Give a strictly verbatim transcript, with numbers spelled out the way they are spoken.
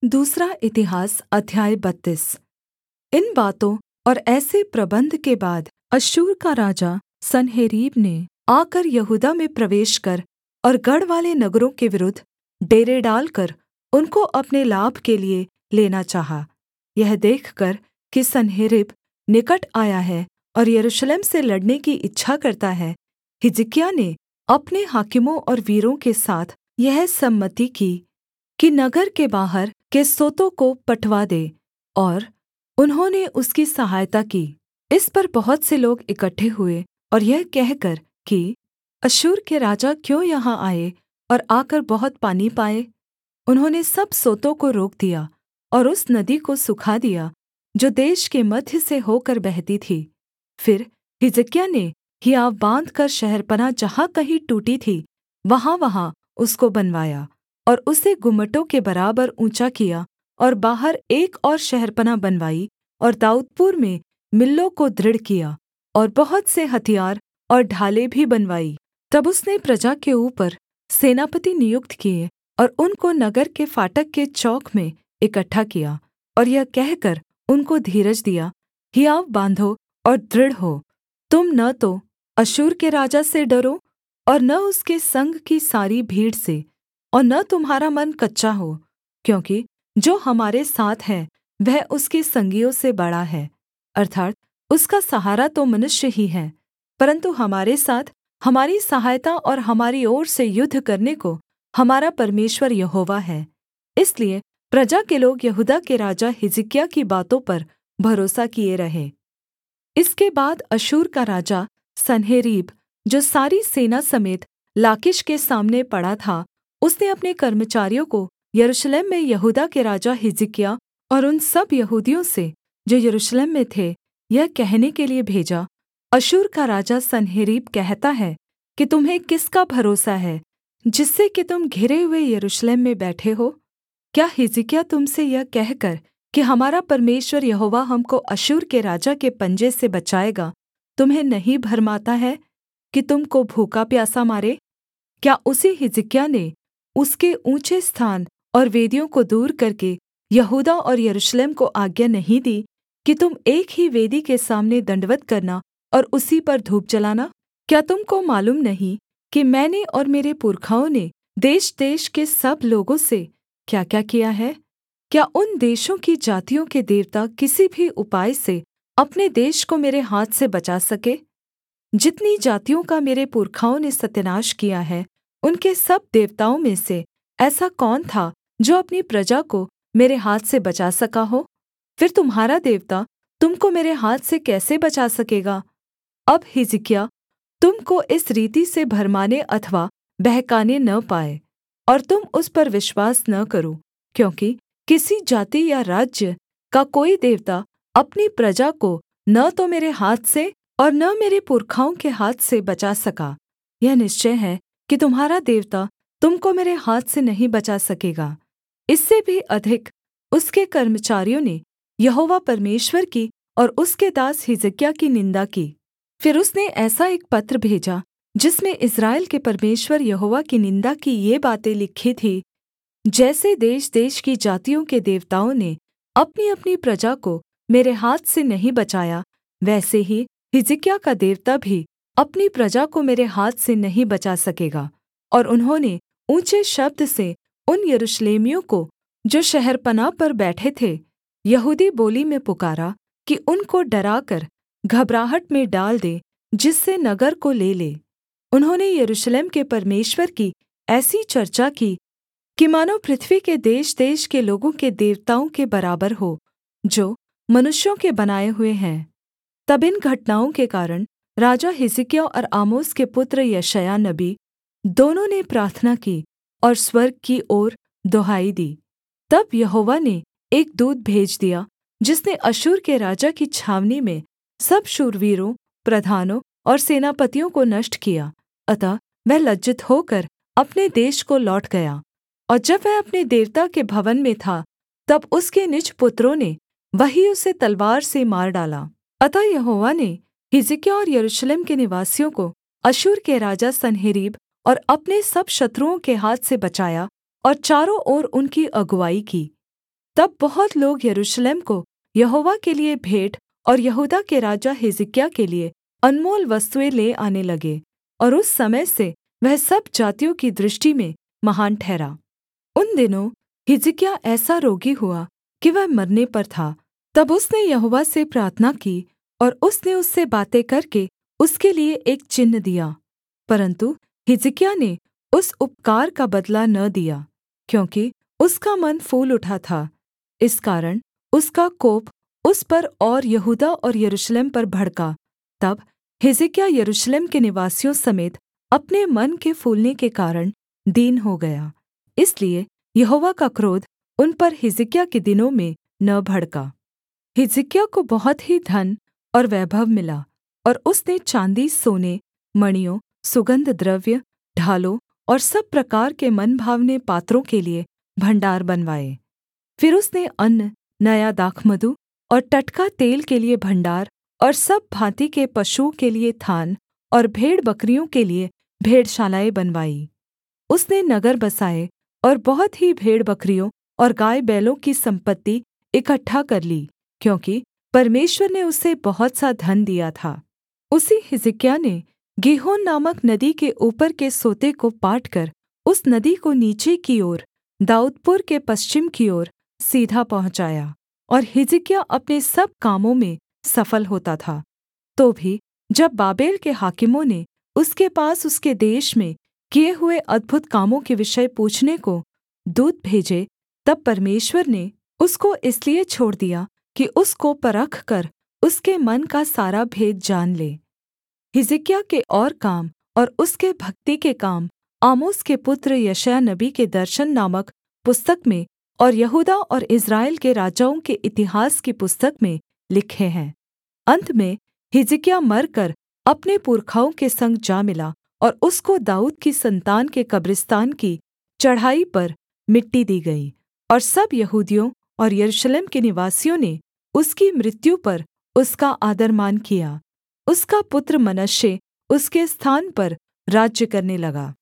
दूसरा इतिहास अध्याय बत्तीस। इन बातों और ऐसे प्रबन्ध के बाद अश्शूर का राजा सन्हेरीब ने आकर यहूदा में प्रवेश कर और गढ़वाले नगरों के विरुद्ध डेरे डालकर उनको अपने लाभ के लिये लेना चाहा। यह देखकर कि सन्हेरीब निकट आया है और यरूशलेम से लड़ने की इच्छा करता है, हिजकिय्याह ने अपने हाकिमों और वीरों के साथ यह सम्मति की कि नगर के बाहर के सोतों को पटवा दे, और उन्होंने उसकी सहायता की। इस पर बहुत से लोग इकट्ठे हुए और यह कहकर कि अश्शूर के राजा क्यों यहाँ आए और आकर बहुत पानी पाए, उन्होंने सब सोतों को रोक दिया और उस नदी को सुखा दिया जो देश के मध्य से होकर बहती थी। फिर हिजकिय्याह ने हियाव बाँधकर शहरपनाह जहाँ कहीं टूटी थी वहाँवहाँ उसको बनवाया और उसे गुम्मटों के बराबर ऊँचा किया, और बाहर एक और शहरपनाह बनवाई और दाऊदपुर में मिल्लों को दृढ़ किया और बहुत से हथियार और ढालें भी बनवाई। तब उसने प्रजा के ऊपर सेनापति नियुक्त किए और उनको नगर के फाटक के चौक में इकट्ठा किया, और यह कहकर उनको धीरज दिया, हियाव बाँधो और दृढ़ हो। तुम न तो अश्शूर के राजा से डरो और न उसके संग की सारी भीड़ से, और न तुम्हारा मन कच्चा हो, क्योंकि जो हमारे साथ है वह उसके संगियों से बड़ा है। अर्थात् उसका सहारा तो मनुष्य ही है, परन्तु हमारे साथ हमारी सहायता और हमारी ओर से युद्ध करने को हमारा परमेश्वर यहोवा है। इसलिए प्रजा के लोग यहूदा के राजा हिजकिय्याह की बातों पर भरोसा किए रहे। इसके बाद अश्शूर का राजा सन्हेरीब, जो सारी सेना समेत लाकीश के सामने पड़ा था, उसने अपने कर्मचारियों को यरूशलेम में यहूदा के राजा हिजकिय्याह और उन सब यहूदियों से जो यरूशलेम में थे यह कहने के लिये भेजा, अश्शूर का राजा सन्हेरीब कहता है कि तुम्हें किसका भरोसा है, जिससे कि तुम घिरे हुए यरूशलेम में बैठे हो? क्या हिजकिय्याह तुम से यह कहकर कि हमारा परमेश्वर यहोवा हमको अश्शूर के राजा के पंजे से बचाएगा, तुम्हें नहीं भरमाता है कि तुम को भूखा प्यासा मारे? क्या उसी हिजकिय्याह ने उसके ऊँचे स्थान और वेदियों को दूर करके यहूदा और यरूशलेम को आज्ञा नहीं दी कि तुम एक ही वेदी के सामने दण्डवत् करना और उसी पर धूप जलाना? क्या तुम को मालूम नहीं कि मैंने और मेरे पुरखाओं ने देशदेश के सब लोगों से क्या-क्या किया है? क्या उन देशों की जातियों के देवता किसी भी उपाय से अपने देश को मेरे हाथ से बचा सके? जितनी जातियों का मेरे पुरखाओं ने सत्यानाश किया है, उनके सब देवताओं में से ऐसा कौन था जो अपनी प्रजा को मेरे हाथ से बचा सका हो? फिर तुम्हारा देवता तुम को मेरे हाथ से कैसे बचा सकेगा? अब हिजकिय्याह तुम को इस रीति से भरमाने अथवा बहकाने न पाए, और तुम उस पर विश्वास न करो, क्योंकि किसी जाति या राज्य का कोई देवता अपनी प्रजा को न तो मेरे हाथ से और न मेरे पुरखाओं के हाथ से बचा सका। यह निश्चय है कि तुम्हारा देवता तुम को मेरे हाथ से नहीं बचा सकेगा। इससे भी अधिक उसके कर्मचारियों ने यहोवा परमेश्वर की और उसके दास हिजकिय्याह की निन्दा की। फिर उसने ऐसा एक पत्र भेजा जिसमें इस्राएल के परमेश्वर यहोवा की निन्दा की ये बातें लिखी थीं, जैसे देशदेश की जातियों के देवताओं ने अपनी-अपनी प्रजा को मेरे हाथ से नहीं बचाया, वैसे ही हिजकिय्याह का देवता भी अपनी प्रजा को मेरे हाथ से नहीं बचा सकेगा। और उन्होंने ऊँचे शब्द से उन यरूशलेमियों को जो शहरपनाह पर बैठे थे यहूदी बोली में पुकारा कि उनको डराकर घबराहट में डाल दे, जिससे नगर को ले ले। उन्होंने यरूशलेम के परमेश्वर की ऐसी चर्चा की कि मानो पृथ्वी के देशदेश के लोगों के देवताओं के बराबर हो, जो मनुष्यों के बनाए हुए हैं। तब इन घटनाओं के कारण राजा हिजकिय्याह और आमोस के पुत्र यशायाह नबी दोनों ने प्रार्थना की और स्वर्ग की ओर दुहाई दी। तब यहोवा ने एक दूत भेज दिया, जिसने अश्शूर के राजा की छावनी में सब शूरवीरों, प्रधानों और सेनापतियों को नष्ट किया। अतः वह लज्जित होकर अपने देश को लौट गया। और जब वह अपने देवता के भवन में था, तब उसके निज पुत्रों ने वहीं उसे तलवार से मार डाला। अतः यहोवा ने हिजकिय्याह और यरूशलेम के निवासियों को अश्शूर के राजा सन्हेरीब और अपने सब शत्रुओं के हाथ से बचाया और चारों ओर उनकी अगुआई की। तब बहुत लोग यरूशलेम को यहोवा के लिये भेंट और यहूदा के राजा हिजकिय्याह के लिये अनमोल वस्तुएँ ले आने लगे, और उस समय से वह सब जातियों की दृष्टि में महान ठहरा। उन दिनों हिजकिय्याह ऐसा रोगी हुआ कि वह मरने पर था। तब उसने यहोवा से प्रार्थना की, और उसने उससे बातें करके उसके लिये एक चिन्ह दिया। परन्तु हिजकिय्याह ने उस उपकार का बदला न दिया, क्योंकि उसका मन फूल उठा था। इस कारण उसका कोप उस पर और यहूदा और यरूशलेम पर भड़का। तब हिजकिय्याह यरूशलेम के निवासियों समेत अपने मन के फूलने के कारण दीन हो गया। इसलिए यहोवा का क्रोध उन पर हिजकिय्याह के दिनों में न भड़का। हिजकिय्याह को बहुत ही धन और वैभव मिला, और उसने चाँदी सोने मणियों सुगन्धद्रव्य ढालों और सब प्रकार के मनभावने पात्रों के लिये भण्डार बनवाए। फिर उसने अन्न नया दाखमधु और टटका तेल के लिये भण्डार, और सब भाँति के पशुओं के लिये थान, और भेड़बकरियों के लिये भेड़शालाएँ बनवाई। उसने नगर बसाए और बहुत ही भेड़बकरियों और गायबैलों की सम्पत्ति इकट्ठा कर ली, क्योंकि परमेश्वर ने उसे बहुत सा धन दिया था। उसी हिजकिय्याह ने गीहोन नामक नदी के ऊपर के सोते को पाटकर उस नदी को नीचे की ओर दाऊदपुर के पश्चिम की ओर सीधा पहुँचाया, और हिजकिय्याह अपने सब कामों में सफल होता था। तो भी जब बाबेल के हाकिमों ने उसके पास उसके देश में किए हुए अद्भुत कामों के विषय पूछने को दूत भेजे, तब परमेश्वर ने उसको इसलिए छोड़ दिया कि उसको परखकर उसके मन का सारा भेद जान ले। हिजकिय्याह के और काम और उसके भक्ति के काम आमोस के पुत्र यशायाह नबी के दर्शन नामक पुस्तक में और यहूदा और इस्राएल के राजाओं के इतिहास की पुस्तक में लिखे हैं। अन्त में हिजकिय्याह मरकर अपने पुरखाओं के संग जा मिला, और उसको दाऊद की सन्तान के कब्रिस्तान की चढ़ाई पर मिट्टी दी गई। और सब यहूदियों और यरूशलेम के निवासियों ने उसकी मृत्यु पर उसका आदरमान किया। उसका पुत्र मनश्शे उसके स्थान पर राज्य करने लगा।